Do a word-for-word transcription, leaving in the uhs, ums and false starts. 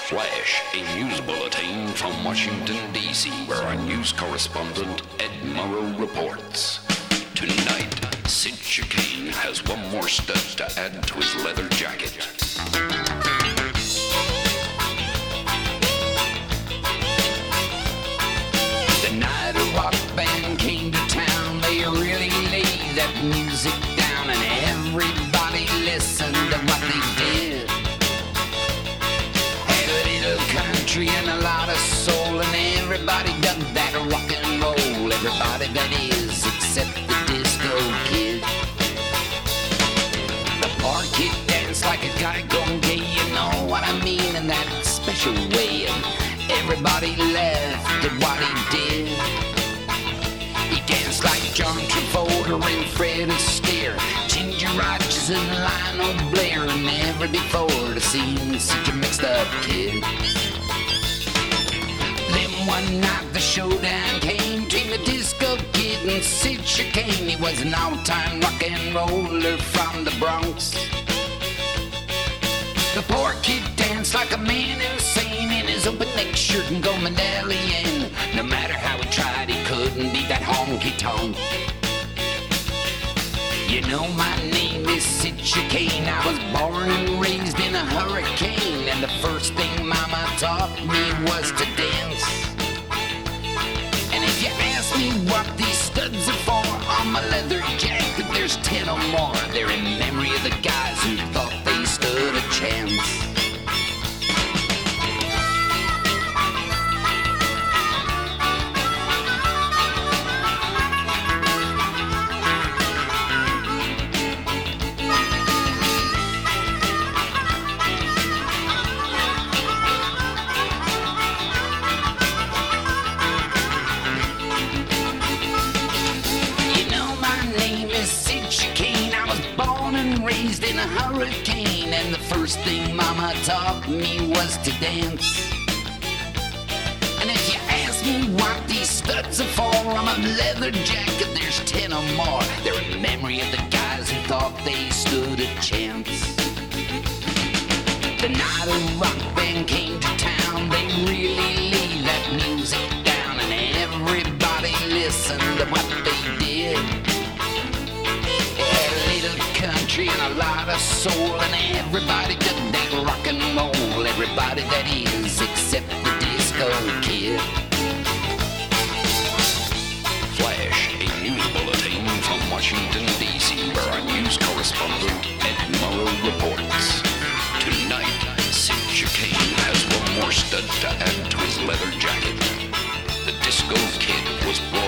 Flash, a news bulletin from Washington, D C, where our news correspondent Ed Murrow reports. Tonight, Sid Chicane has one more stud to add to his leather jacket. The night a rock band came to town, they really laid that music down, and everybody listened to what they did. Had a little country and a lot of soul, and everybody dug that rock and roll. Everybody that is, except the disco kid. The poor kid danced like a guy gone gay, you know what I mean, in that special way. And everybody laughed at what he did. He danced like John Travolta and Fred Astaire, Ginger Rogers and Lionel Blair, and never before to see such a mixed up kid. Then one night the showdown came between the disco kid and Sid Chicane. He was an all-time rock and roller from the Bronx. The poor kid danced like a man insane in his open neck shirt and gold medallion. No matter how he tried, he couldn't beat that honky-tonk. You know my name is Sid Chicane. I was born and raised in a hurricane, and the first thing Mama taught me was to dance. And if you ask me what these studs are for on my leather jacket, there's ten or more. They're in memory of the guys who thought they stood a chance. Raised in a hurricane, and the first thing Mama taught me was to dance. And if you ask me what these studs are for on my leather jacket, there's ten or more. They're in memory of the guys who thought they stood a chance. The night a rock band came to town, they really laid that music down, and everybody listened to what they did. Country and a lot of soul, and everybody did that rock and roll. Everybody that is, except the disco kid. Flash, a news bulletin from Washington, D C, where our news correspondent Ed Murrow reports. Tonight, Sid Chicane has one more stud to add to his leather jacket. The disco kid was born